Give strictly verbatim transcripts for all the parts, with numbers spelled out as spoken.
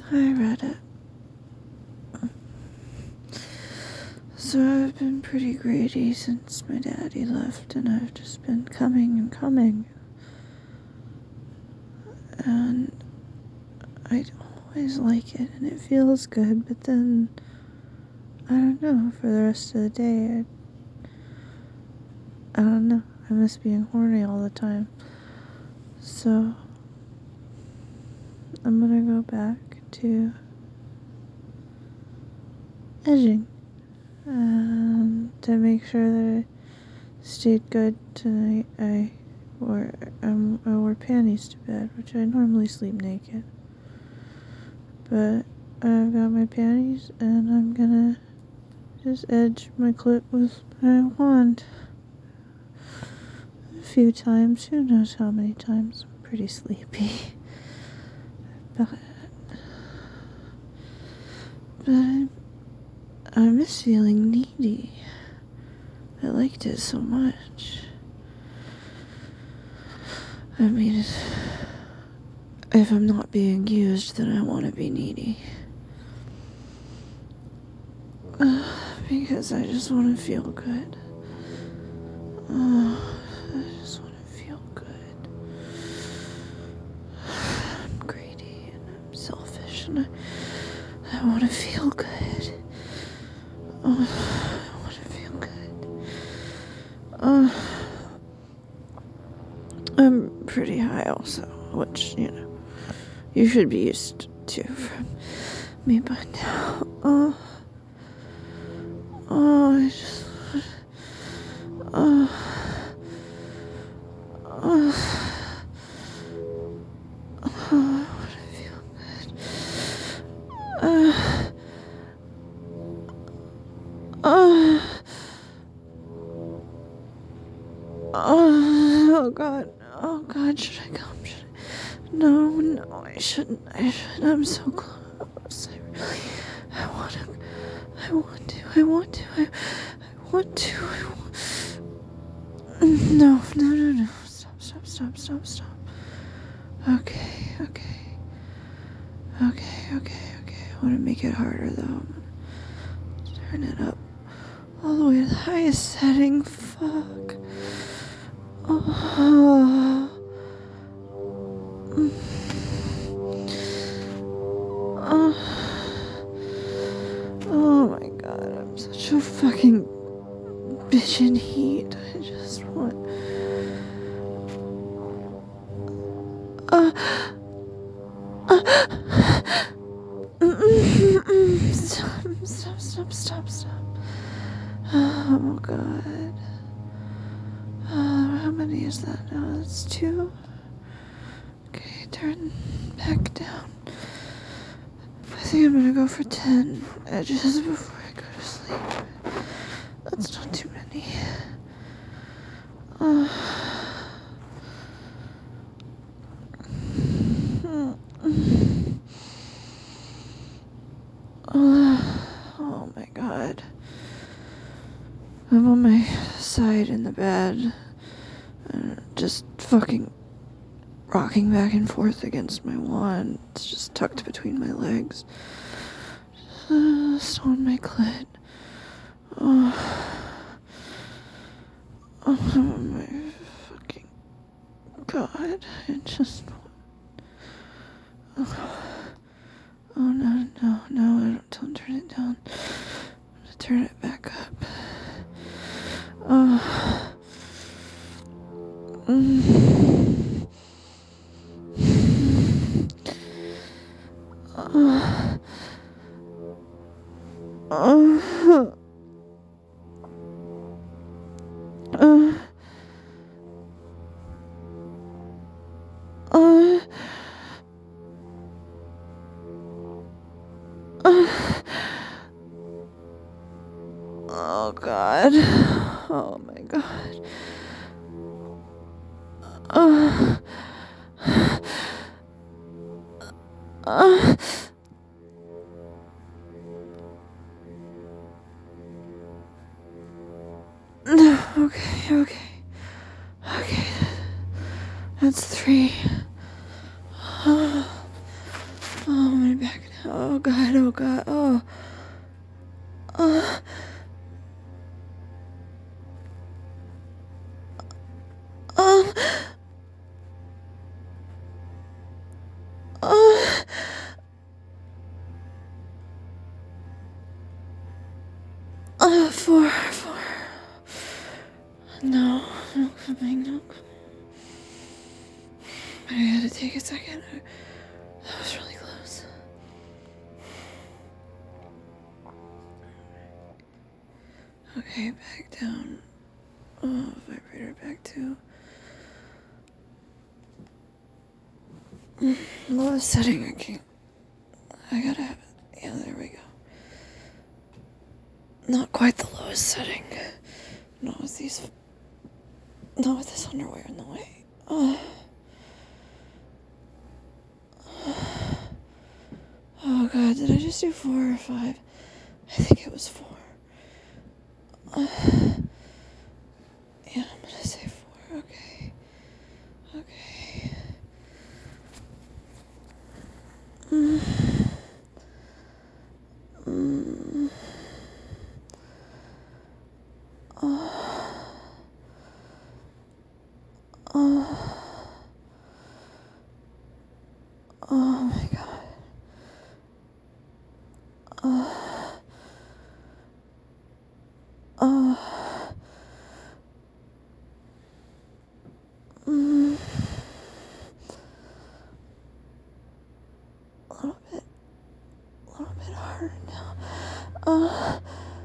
I read it. So I've been pretty greedy since my daddy left, and I've just been coming and coming. And I always like it, and it feels good, but then, I don't know, for the rest of the day, I, I don't know, I miss being horny all the time. So, I'm gonna go back to edging. Um, to make sure that I stayed good tonight, I wore, um, I wore panties to bed, which I normally sleep naked. But I've got my panties, and I'm gonna just edge my clit with my wand a few times. Who knows how many times? I'm pretty sleepy. But, but I, I miss feeling needy. I liked it so much. I mean, if I'm not being used, then I want to be needy. Uh, because I just want to feel good. Uh, I just want to feel good. I'm greedy and I'm selfish and I, I want to feel good. Uh, I want to feel good. Uh, I'm pretty high also, which, you know, you should be used to from me by now. Uh, oh, I just, uh, uh, oh, I want to feel good. Uh, uh, oh, God. Oh, God, should I come? Should I? No, no, I shouldn't. I shouldn't. I'm so close. I really, I want to, I want to, I want to, I, I want to, I want. No, no, no, no. Stop, stop, stop, stop, stop. Okay, okay. Okay, okay, okay. I want to make it harder, though. I'm gonna turn it up all the way to the highest setting. Fuck. Oh. Oh. Oh my God, I'm such a fucking bitch in heat. I just want. Uh. Uh. Stop, stop, stop, stop, stop. Oh God. Uh, how many is that now? That's two. Okay, turn back down. I think I'm gonna go for ten edges before I go to sleep. That's not too many. Uh, uh, oh my God. I'm on my side in the bed, uh, just fucking rocking back and forth against my wand. It's just tucked between my legs. Just on my clit. Oh, oh my fucking God. I just. Oh, oh no, no, no, I don't, don't turn it down. I'm gonna turn it back up. Oh. Mm. Oh. Oh. Uh, uh, uh, oh God. Oh my God. Uh, uh, no, okay, okay. Okay. That's three. Oh, oh, I'm gonna back it up. Oh god, oh god, oh. Uh, uh, uh, uh, four, four. No, no coming, no coming. I had to take a second. That was really close. Okay, back down. Oh, vibrator back to lowest setting. I can't. I gotta have it. Yeah, there we go. Not quite the lowest setting. Not with these. Not with this underwear in the way. Oh, oh god, did I just do four or five? I think it was four. Uh, yeah, I'm gonna say four. Okay. Okay. Mm. Mm. Oh. Oh. Oh my god. Oh. Oh. Mm. A little bit. A little bit harder now. Oh.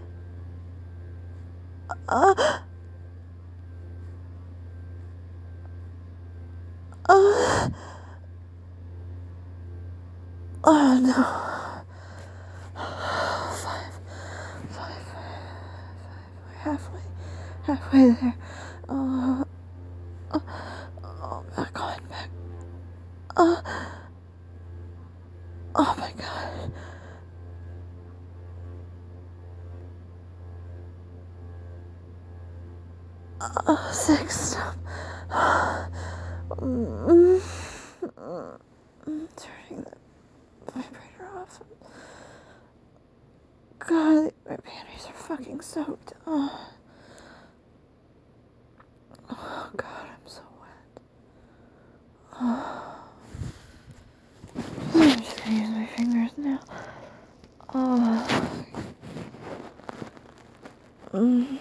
Oh. Oh. Oh no. Five. Five. Halfway. Halfway there. Oh. Oh, oh back on. Back. Oh. Oh my god. Oh, six. Stop. Mm, mm, mm, turning the vibrator off. God, my panties are fucking soaked. Oh, oh god, I'm so wet. Oh. I'm just gonna use my fingers now. Oh. Mm.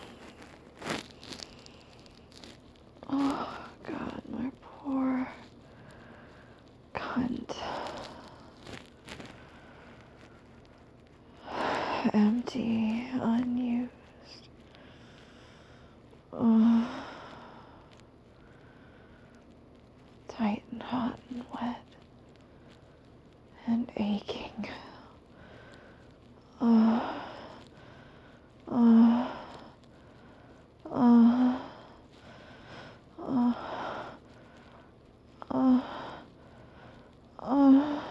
Oh god, my poor cunt. Empty, unused. Oh. Tight and hot and wet and aching. Oh. Oh. Oh. Oh. Oh. Oh.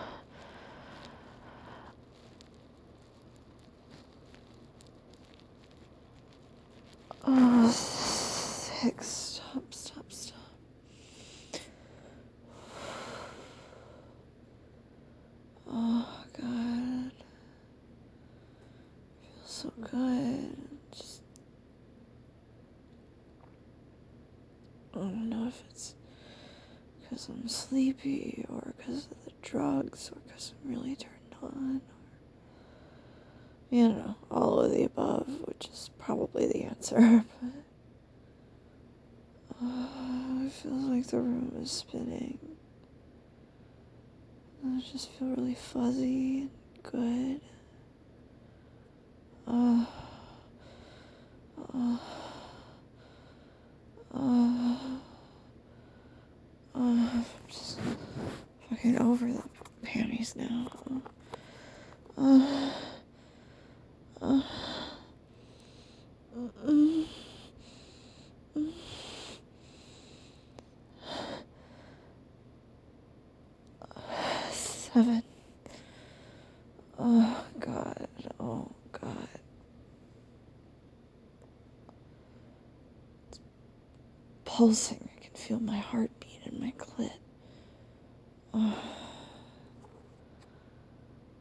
Oh, six. Stop, stop, stop. Oh, God. Feels so good. Just, I don't know if it's because I'm sleepy or because of the drugs or because I'm really turned on. Or, you know, all of the above, which is probably the answer. But oh, it feels like the room is spinning. I just feel really fuzzy and good. Oh, oh, oh, oh, I'm just fucking over the panties now. Oh, oh, mm, mm. Seven. Oh, God. Oh, God. It's pulsing. I can feel my heartbeat in my clit. Oh.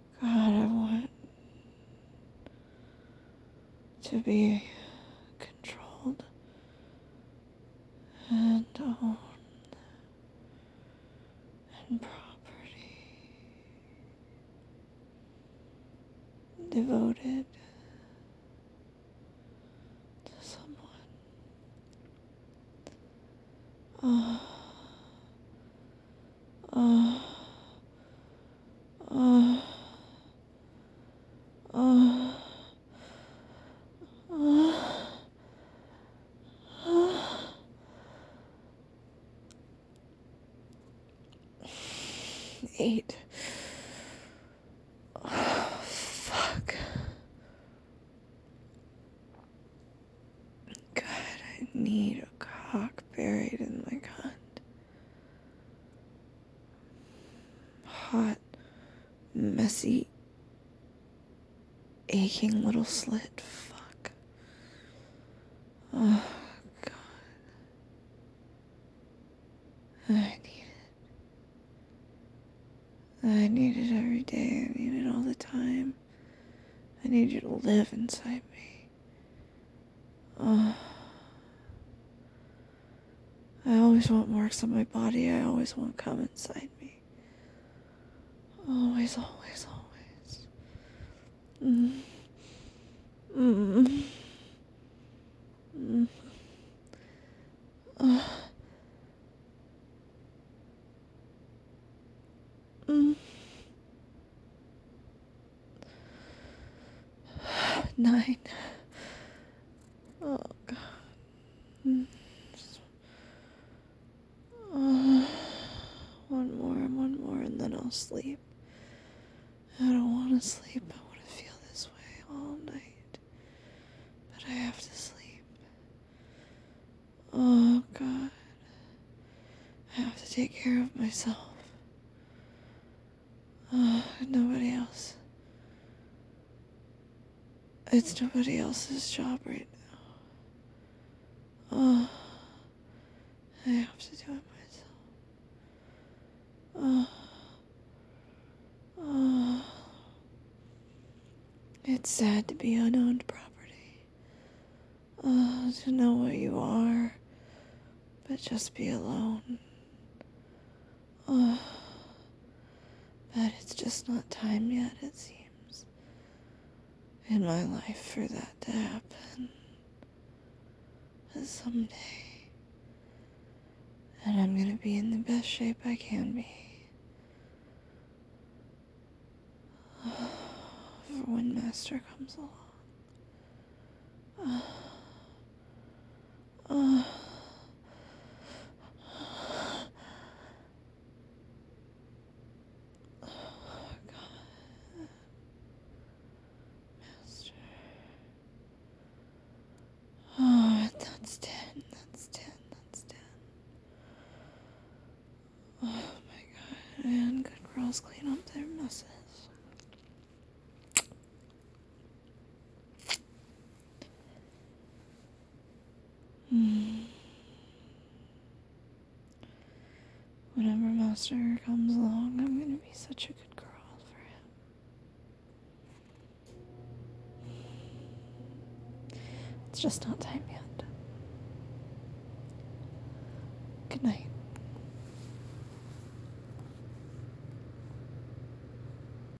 to be controlled and owned and property devoted to someone. Uh, uh, uh, uh, uh, uh. Eight. Oh, fuck. God, I need a cock buried in my cunt. Hot, messy, aching little slit. Fuck. Oh, God. I need it. I need it every day. I need it all the time. I need you to live inside me. Oh. I always want marks on my body. I always want cum inside me. Always, always, always. Mm. Mm. Mm. Uh. Mm. Nine. Oh, God. Mm. Uh, one more, one more, and then I'll sleep. I don't want to sleep. I want to feel this way all night. But I have to sleep. Oh, God. I have to take care of myself. Oh, nobody else. It's nobody else's job right now. Oh, I have to do it myself. Oh, oh. It's sad to be unowned property. Oh, to know what you are, but just be alone. Oh, but it's just not time yet, it seems, in my life for that to happen. But someday, and I'm gonna be in the best shape I can be. Oh, for when Master comes along. Oh, oh. Oh, God. Master. Oh, that's ten, that's ten, that's ten. Oh my God, and good girls clean up their messes. Hmm. Whenever Master comes along, I'm gonna be such a good girl for him. It's just not time yet.